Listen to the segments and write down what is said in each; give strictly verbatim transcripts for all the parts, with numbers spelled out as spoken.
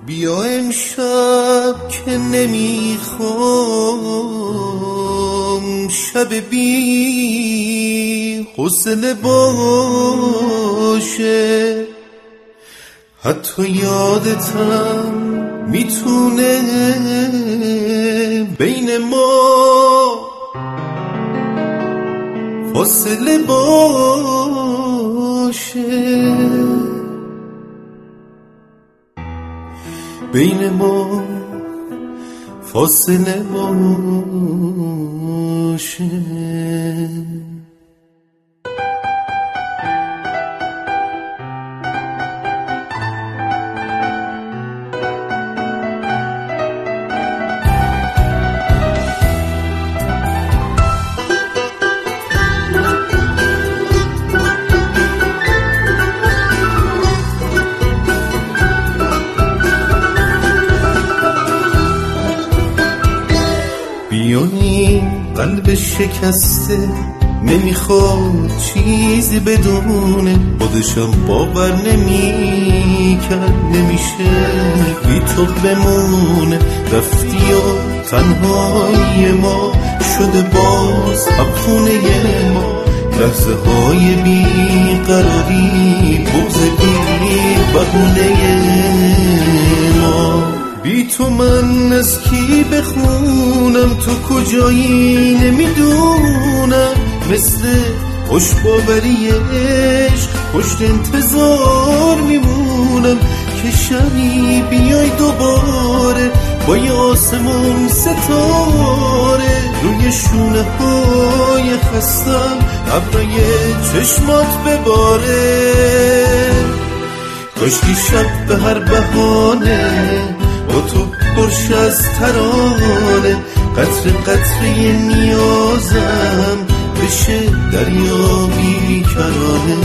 بیا امشب که نمیخوام شب بی حوصله باشه، حتی یادتم میتونه بین ما فاصله باشه، بین ما فاصله باشه. بیا این قلب شکسته نمیخواد چیزی بدونه، خودشم باور نمیکرد نمیشه بی تو بمونه. رفتی و تنهای ما شده باز خونه ما، لحظه های بی قراری بغض بی بهونه ما. بی تو من از کی بخونم، تو کجایی نمیدونم، مثل خوش باوری عشق پشت انتظار میمونم که شبی بیای دوباره با یه آسمون ستاره، روی شونه های خستم ابرای چشمات بباره. کاشکی شب به هر بهانه با تو پرش از ترانه، قطر قطره نیازم بشه دریا بی کرانه.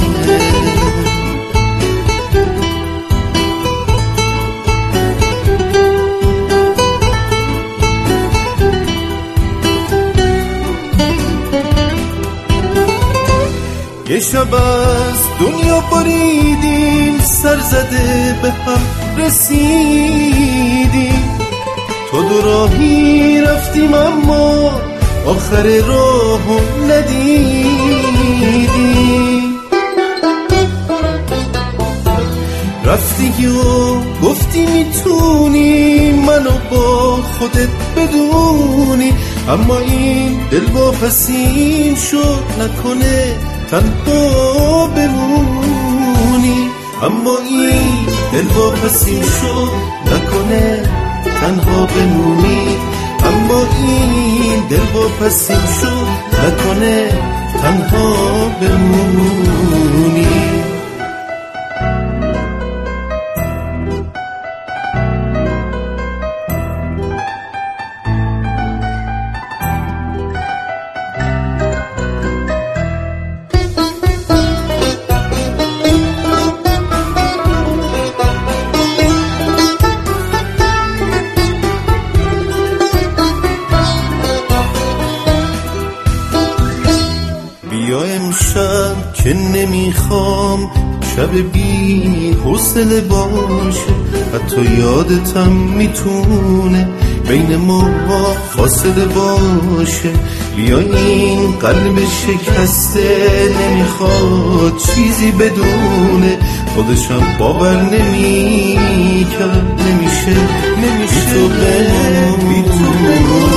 یه شب از دنیا بریدیم، سر زده به هم رسیدیم، تو دو راهی رفتیم اما آخر راهو ندیدیم. رفتی و گفتی میتونی منو با خودت بدونی، اما این دل واپسین شد نکنه تنها بمونی، اما این دل واپسین شد نکنه تنها بمونی، اما این دل واپسین شد نکنه تنها بمونی. بیا امشب که نمیخوام شب بی حوصله باشه، حتی یادتم میتونه بین ما فاصله باشه. بیا این قلب شکسته نمیخواد چیزی بدونه، خودشم باور نمیکرد نمیشه نمیشه بی تو